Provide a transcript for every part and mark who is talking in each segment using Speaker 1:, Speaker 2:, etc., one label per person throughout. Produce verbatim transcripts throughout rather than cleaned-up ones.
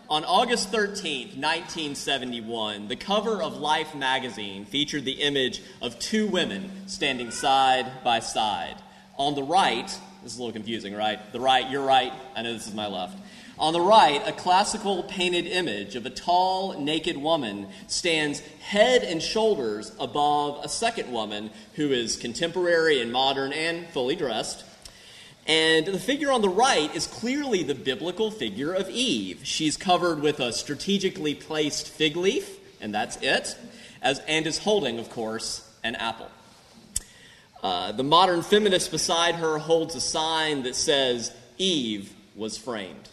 Speaker 1: On August thirteenth, nineteen seventy-one, the cover of Life magazine featured the image of two women standing side by side. On the right, this is a little confusing, right? The right, your right, I know this is my left. On the right, a classical painted image of a tall, naked woman stands head and shoulders above a second woman who is contemporary and modern and fully dressed. And the figure on the right is clearly the biblical figure of Eve. She's covered with a strategically placed fig leaf, and that's it, as, and is holding, of course, an apple. Uh, the modern feminist beside her holds a sign that says, Eve was framed.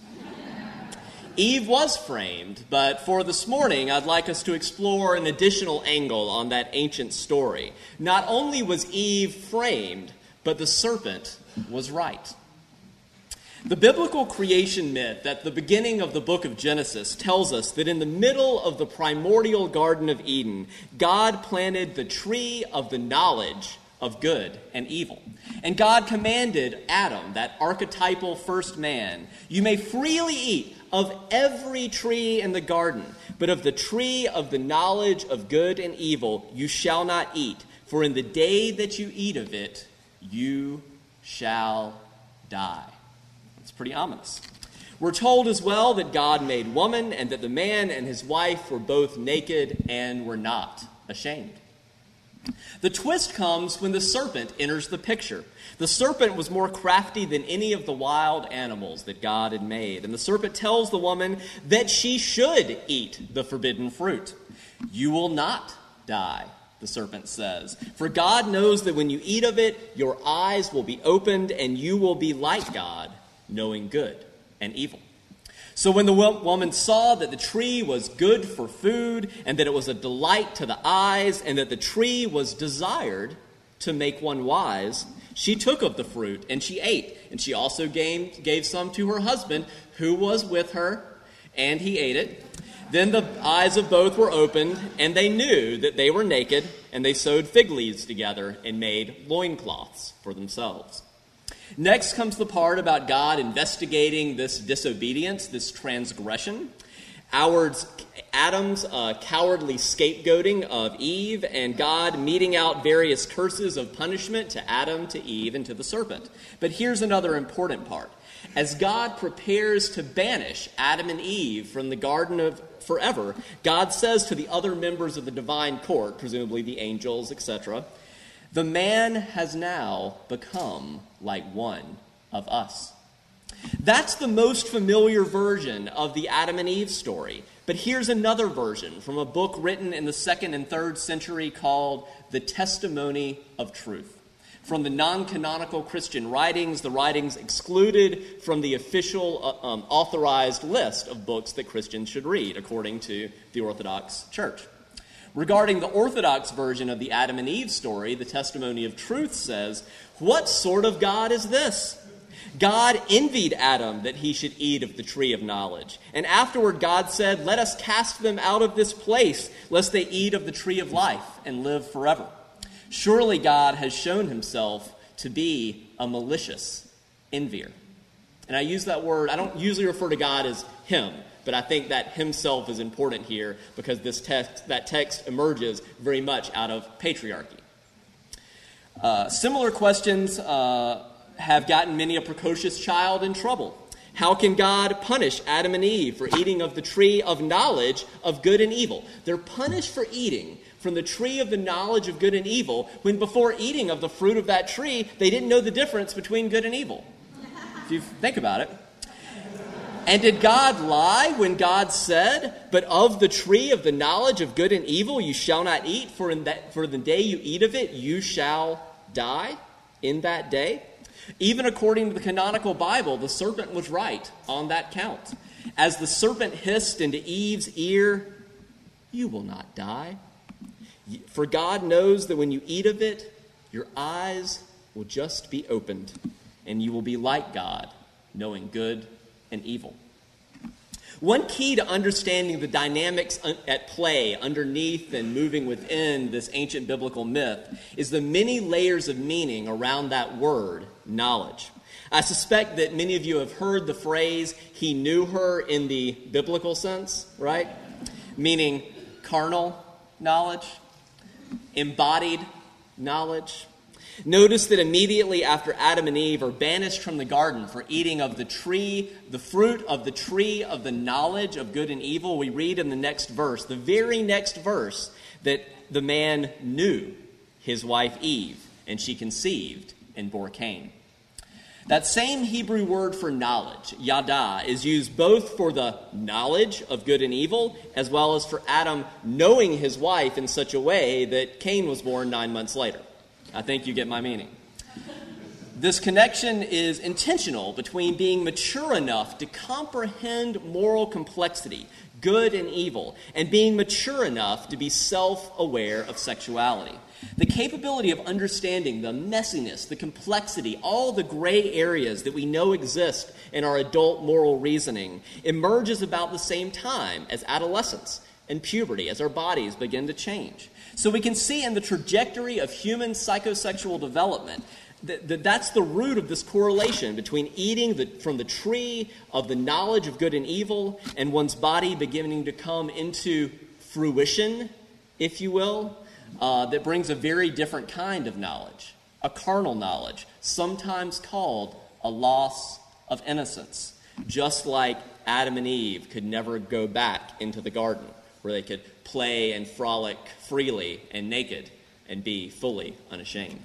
Speaker 1: Eve was framed, but for this morning, I'd like us to explore an additional angle on that ancient story. Not only was Eve framed, but the serpent was right. The biblical creation myth at the beginning of the book of Genesis tells us that in the middle of the primordial Garden of Eden, God planted the tree of the knowledge of good and evil. And God commanded Adam, that archetypal first man, you may freely eat of every tree in the garden, but of the tree of the knowledge of good and evil you shall not eat, for in the day that you eat of it, you shall die. It's pretty ominous. We're told as well that God made woman and that the man and his wife were both naked and were not ashamed. The twist comes when the serpent enters the picture. The serpent was more crafty than any of the wild animals that God had made. And the serpent tells the woman that she should eat the forbidden fruit. You will not die, the serpent says. For God knows that when you eat of it, your eyes will be opened and you will be like God, knowing good and evil. So when the woman saw that the tree was good for food and that it was a delight to the eyes and that the tree was desired to make one wise, she took of the fruit and she ate. And she also gave, gave some to her husband who was with her, and he ate it. Then the eyes of both were opened, and they knew that they were naked, and they sewed fig leaves together and made loincloths for themselves. Next comes the part about God investigating this disobedience, this transgression. Ours, Adam's uh, cowardly scapegoating of Eve, and God meting out various curses of punishment to Adam, to Eve, and to the serpent. But here's another important part. As God prepares to banish Adam and Eve from the Garden of forever, God says to the other members of the divine court, presumably the angels, et cetera, the man has now become like one of us. That's the most familiar version of the Adam and Eve story. But here's another version from a book written in the second and third century called The Testimony of Truth. From the non-canonical Christian writings, the writings excluded from the official uh, um, authorized list of books that Christians should read, according to the Orthodox Church. Regarding the Orthodox version of the Adam and Eve story, the Testimony of Truth says, "What sort of God is this? God envied Adam that he should eat of the tree of knowledge. And afterward God said, let us cast them out of this place, lest they eat of the tree of life and live forever. Surely God has shown himself to be a malicious envier." And I use that word, I don't usually refer to God as him, but I think that himself is important here because this text, that text emerges very much out of patriarchy. Uh, similar questions uh, have gotten many a precocious child in trouble. How can God punish Adam and Eve for eating of the tree of knowledge of good and evil? They're punished for eating from the tree of the knowledge of good and evil when before eating of the fruit of that tree, they didn't know the difference between good and evil. If you think about it. And did God lie when God said, but of the tree of the knowledge of good and evil you shall not eat, for in that for the day you eat of it you shall die in that day? Even according to the canonical Bible, the serpent was right on that count. As the serpent hissed into Eve's ear, you will not die. For God knows that when you eat of it, your eyes will just be opened, and you will be like God, knowing good and evil. One key to understanding the dynamics at play underneath and moving within this ancient biblical myth is the many layers of meaning around that word, knowledge. I suspect that many of you have heard the phrase, he knew her in the biblical sense, right? Meaning carnal knowledge, embodied knowledge. Notice that immediately after Adam and Eve are banished from the garden for eating of the tree, the fruit of the tree of the knowledge of good and evil, we read in the next verse, the very next verse, that the man knew his wife Eve, and she conceived and bore Cain. That same Hebrew word for knowledge, yada, is used both for the knowledge of good and evil, as well as for Adam knowing his wife in such a way that Cain was born nine months later. I think you get my meaning. This connection is intentional between being mature enough to comprehend moral complexity, good and evil, and being mature enough to be self-aware of sexuality. The capability of understanding the messiness, the complexity, all the gray areas that we know exist in our adult moral reasoning emerges about the same time as adolescence and puberty, as our bodies begin to change. So we can see in the trajectory of human psychosexual development that, that that's the root of this correlation between eating the, from the tree of the knowledge of good and evil and one's body beginning to come into fruition, if you will, uh, that brings a very different kind of knowledge, a carnal knowledge, sometimes called a loss of innocence, just like Adam and Eve could never go back into the garden, where they could play and frolic freely and naked and be fully unashamed.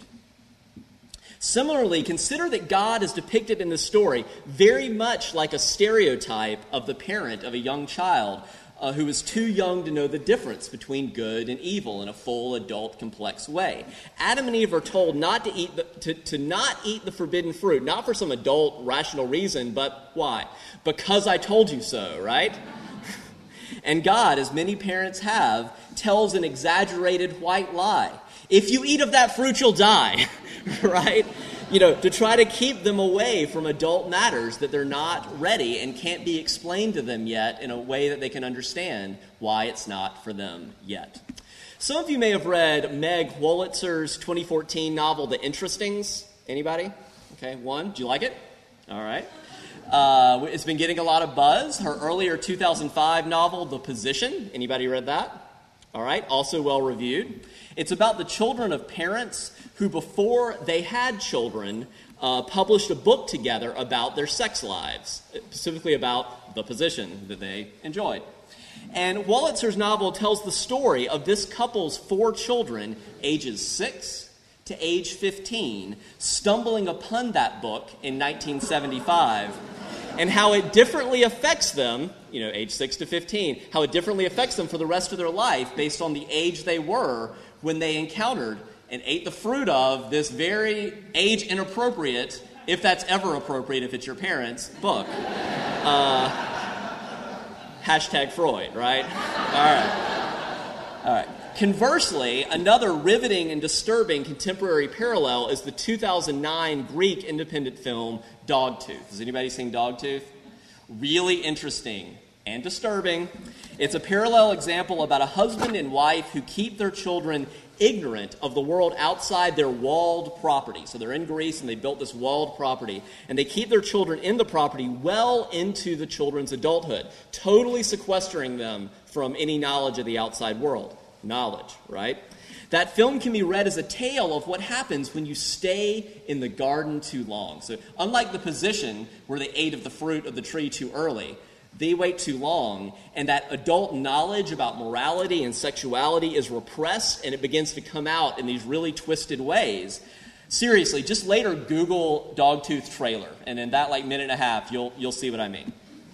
Speaker 1: Similarly, consider that God is depicted in this story very much like a stereotype of the parent of a young child uh, who is too young to know the difference between good and evil in a full, adult, complex way. Adam and Eve are told not to eat the, to, to not eat the forbidden fruit, not for some adult, rational reason, but why? Because I told you so, right? And God, as many parents have, tells an exaggerated white lie. If you eat of that fruit, you'll die, right? You know, to try to keep them away from adult matters that they're not ready and can't be explained to them yet in a way that they can understand why it's not for them yet. Some of you may have read Meg Wolitzer's twenty fourteen novel, The Interestings. Anybody? Okay, one. Do you like it? All right. Uh, it's been getting a lot of buzz. Her earlier two thousand five novel, The Position. Anybody read that? All right, also well reviewed. It's about the children of parents who, before they had children, uh, published a book together about their sex lives, specifically about the position that they enjoyed. And Wolitzer's novel tells the story of this couple's four children, ages six to age fifteen, stumbling upon that book in nineteen seventy-five, and how it differently affects them, you know, age six to fifteen, how it differently affects them for the rest of their life based on the age they were when they encountered and ate the fruit of this very age-inappropriate, if that's ever appropriate if it's your parents, book. Uh, hashtag Freud, right? All right. All right. Conversely, another riveting and disturbing contemporary parallel is the two thousand nine Greek independent film Dogtooth. Has anybody seen Dogtooth? Really interesting and disturbing. It's a parallel example about a husband and wife who keep their children ignorant of the world outside their walled property. So they're in Greece and they built this walled property, and they keep their children in the property well into the children's adulthood, totally sequestering them from any knowledge of the outside world. Knowledge, right? That film can be read as a tale of what happens when you stay in the garden too long. So unlike The Position, where they ate of the fruit of the tree too early, they wait too long, and that adult knowledge about morality and sexuality is repressed, and it begins to come out in these really twisted ways. Seriously, just later Google Dogtooth trailer, and in that like minute and a half, you'll you'll see what I mean.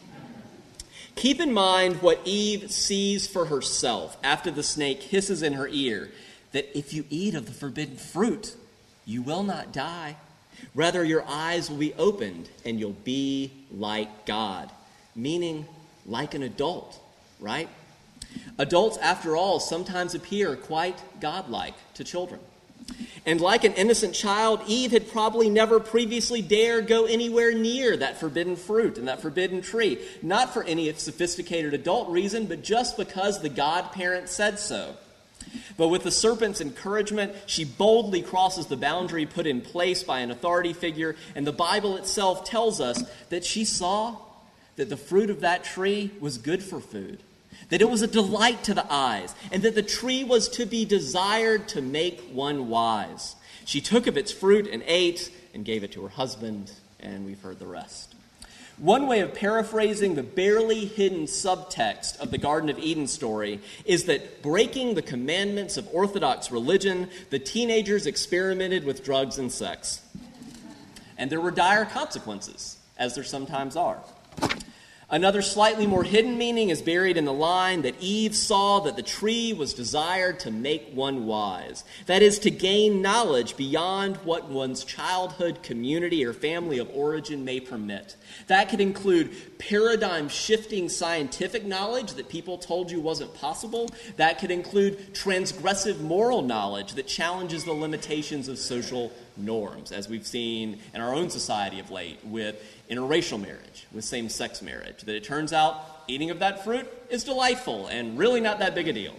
Speaker 1: Keep in mind what Eve sees for herself after the snake hisses in her ear, that if you eat of the forbidden fruit, you will not die. Rather, your eyes will be opened, and you'll be like God. Meaning, like an adult, right? Adults, after all, sometimes appear quite godlike to children. And like an innocent child, Eve had probably never previously dared go anywhere near that forbidden fruit and that forbidden tree. Not for any sophisticated adult reason, but just because the godparent said so. But with the serpent's encouragement, she boldly crosses the boundary put in place by an authority figure, and the Bible itself tells us that she saw that the fruit of that tree was good for food, that it was a delight to the eyes, and that the tree was to be desired to make one wise. She took of its fruit and ate and gave it to her husband, and we've heard the rest. One way of paraphrasing the barely hidden subtext of the Garden of Eden story is that breaking the commandments of Orthodox religion, the teenagers experimented with drugs and sex. And there were dire consequences, as there sometimes are. Another slightly more hidden meaning is buried in the line that Eve saw that the tree was desired to make one wise. That is, to gain knowledge beyond what one's childhood, community, or family of origin may permit. That could include paradigm-shifting scientific knowledge that people told you wasn't possible. That could include transgressive moral knowledge that challenges the limitations of social norms, as we've seen in our own society of late with interracial marriage, with same-sex marriage, that it turns out eating of that fruit is delightful and really not that big a deal.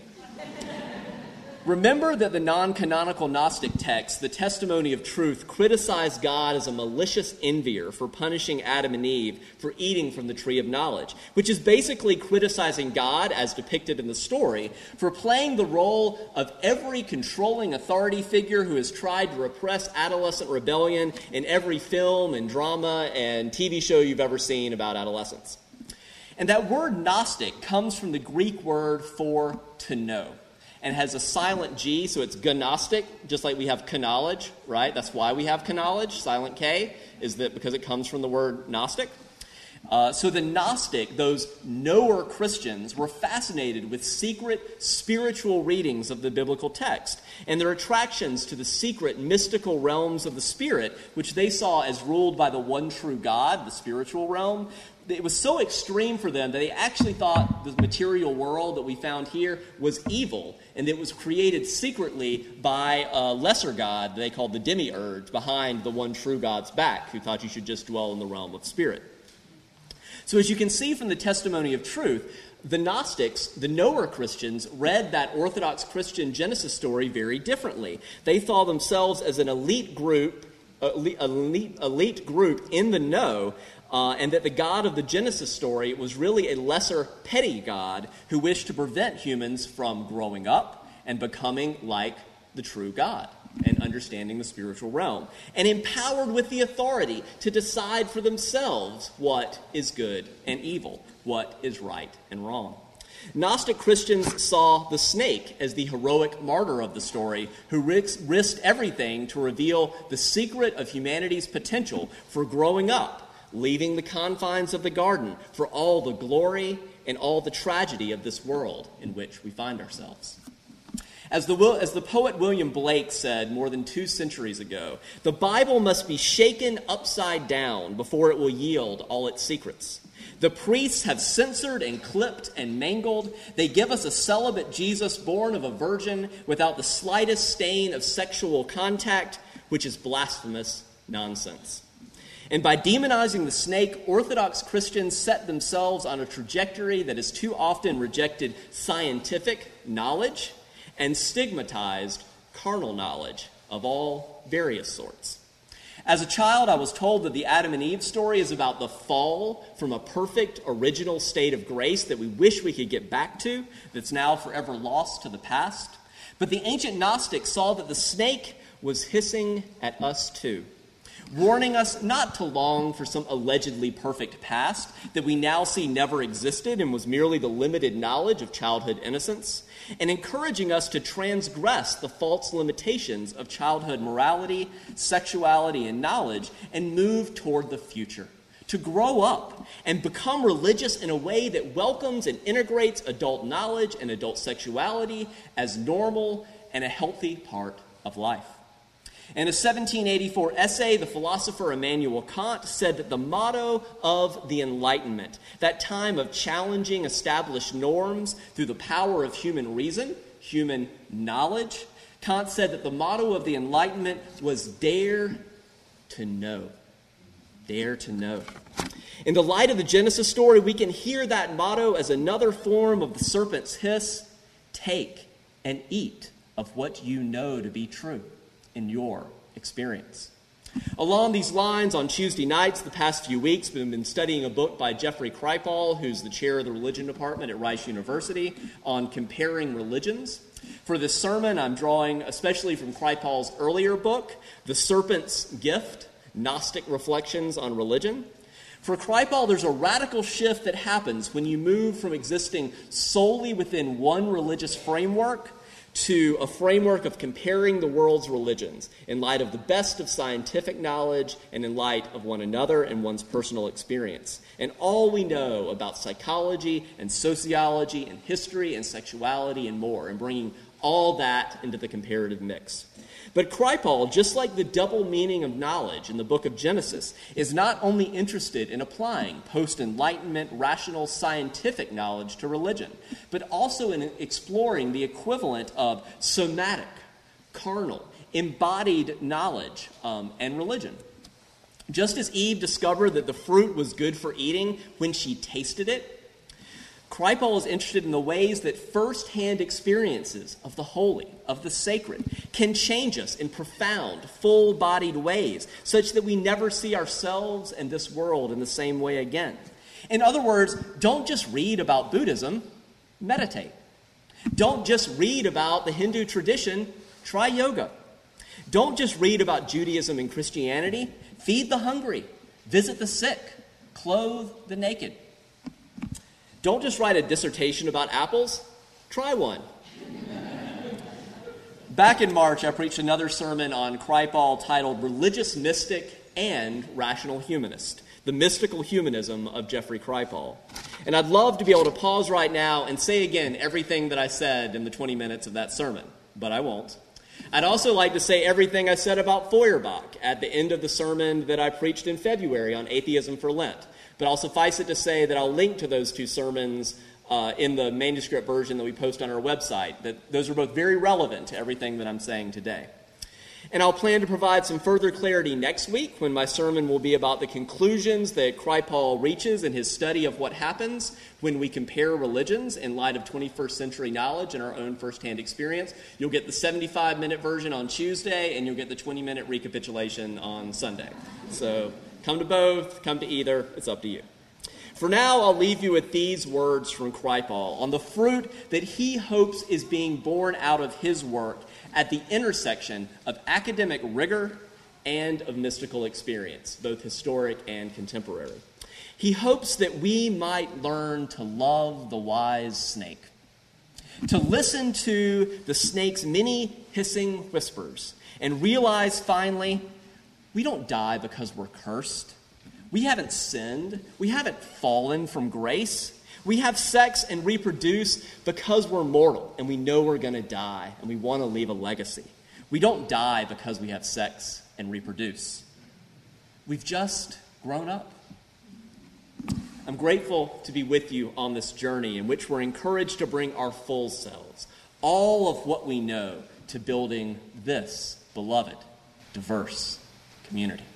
Speaker 1: Remember that the non-canonical Gnostic text, the Testimony of Truth, criticized God as a malicious envier for punishing Adam and Eve for eating from the tree of knowledge, which is basically criticizing God, as depicted in the story, for playing the role of every controlling authority figure who has tried to repress adolescent rebellion in every film and drama and T V show you've ever seen about adolescence. And that word Gnostic comes from the Greek word for to know, and has a silent G, so it's gnostic, just like we have knowledge, right? That's why we have knowledge, silent K, is that because it comes from the word Gnostic. Uh, so the Gnostic, those knower Christians, were fascinated with secret spiritual readings of the biblical text and their attractions to the secret mystical realms of the Spirit, which they saw as ruled by the one true God, the spiritual realm. It was so extreme for them that they actually thought the material world that we found here was evil, and it was created secretly by a lesser god they called the demiurge behind the one true God's back, who thought you should just dwell in the realm of spirit. So as you can see from the Testimony of Truth, the Gnostics, the knower Christians, read that Orthodox Christian Genesis story very differently. They saw themselves as an elite group, elite, elite, elite group in the know, Uh, and that the God of the Genesis story was really a lesser, petty God who wished to prevent humans from growing up and becoming like the true God and understanding the spiritual realm, and empowered with the authority to decide for themselves what is good and evil, what is right and wrong. Gnostic Christians saw the snake as the heroic martyr of the story who risked everything to reveal the secret of humanity's potential for growing up, leaving the confines of the garden for all the glory and all the tragedy of this world in which we find ourselves. As the, as the poet William Blake said more than two centuries ago, the Bible must be shaken upside down before it will yield all its secrets. The priests have censored and clipped and mangled. They give us a celibate Jesus born of a virgin without the slightest stain of sexual contact, which is blasphemous nonsense. And by demonizing the snake, Orthodox Christians set themselves on a trajectory that has too often rejected scientific knowledge and stigmatized carnal knowledge of all various sorts. As a child, I was told that the Adam and Eve story is about the fall from a perfect, original state of grace that we wish we could get back to, that's now forever lost to the past. But the ancient Gnostics saw that the snake was hissing at us too, warning us not to long for some allegedly perfect past that we now see never existed and was merely the limited knowledge of childhood innocence, and encouraging us to transgress the false limitations of childhood morality, sexuality, and knowledge and move toward the future, to grow up and become religious in a way that welcomes and integrates adult knowledge and adult sexuality as normal and a healthy part of life. In a seventeen eighty-four essay, the philosopher Immanuel Kant said that the motto of the Enlightenment, that time of challenging established norms through the power of human reason, human knowledge, Kant said that the motto of the Enlightenment was dare to know. Dare to know. In the light of the Genesis story, we can hear that motto as another form of the serpent's hiss: take, and eat of what you know to be true in your experience. Along these lines, on Tuesday nights, the past few weeks, we've been studying a book by Jeffrey Kripal, who's the chair of the religion department at Rice University, on comparing religions. For this sermon, I'm drawing especially from Kripal's earlier book, The Serpent's Gift, Gnostic Reflections on Religion. For Kripal, there's a radical shift that happens when you move from existing solely within one religious framework to a framework of comparing the world's religions in light of the best of scientific knowledge and in light of one another and one's personal experience. And all we know about psychology and sociology and history and sexuality and more, and bringing all that into the comparative mix. But Kripal, just like the double meaning of knowledge in the book of Genesis, is not only interested in applying post-Enlightenment, rational, scientific knowledge to religion, but also in exploring the equivalent of somatic, carnal, embodied knowledge um, and religion. Just as Eve discovered that the fruit was good for eating when she tasted it, Kripal is interested in the ways that first-hand experiences of the holy, of the sacred, can change us in profound, full-bodied ways, such that we never see ourselves and this world in the same way again. In other words, don't just read about Buddhism, meditate. Don't just read about the Hindu tradition, try yoga. Don't just read about Judaism and Christianity, feed the hungry, visit the sick, clothe the naked. Don't just write a dissertation about apples, try one. Back in March, I preached another sermon on Kripal titled Religious Mystic and Rational Humanist, the mystical humanism of Jeffrey Kripal. And I'd love to be able to pause right now and say again everything that I said in the twenty minutes of that sermon, but I won't. I'd also like to say everything I said about Feuerbach at the end of the sermon that I preached in February on Atheism for Lent. But I'll suffice it to say that I'll link to those two sermons uh, in the manuscript version that we post on our website. That those are both very relevant to everything that I'm saying today. And I'll plan to provide some further clarity next week when my sermon will be about the conclusions that Kripal reaches in his study of what happens when we compare religions in light of twenty-first century knowledge and our own firsthand experience. You'll get the seventy-five minute version on Tuesday, and you'll get the twenty minute recapitulation on Sunday. So come to both, come to either, it's up to you. For now, I'll leave you with these words from Kripal on the fruit that he hopes is being born out of his work at the intersection of academic rigor and of mystical experience, both historic and contemporary. He hopes that we might learn to love the wise snake, to listen to the snake's many hissing whispers, and realize finally, we don't die because we're cursed. We haven't sinned. We haven't fallen from grace. We have sex and reproduce because we're mortal and we know we're going to die and we want to leave a legacy. We don't die because we have sex and reproduce. We've just grown up. I'm grateful to be with you on this journey in which we're encouraged to bring our full selves, all of what we know, to building this beloved, diverse community.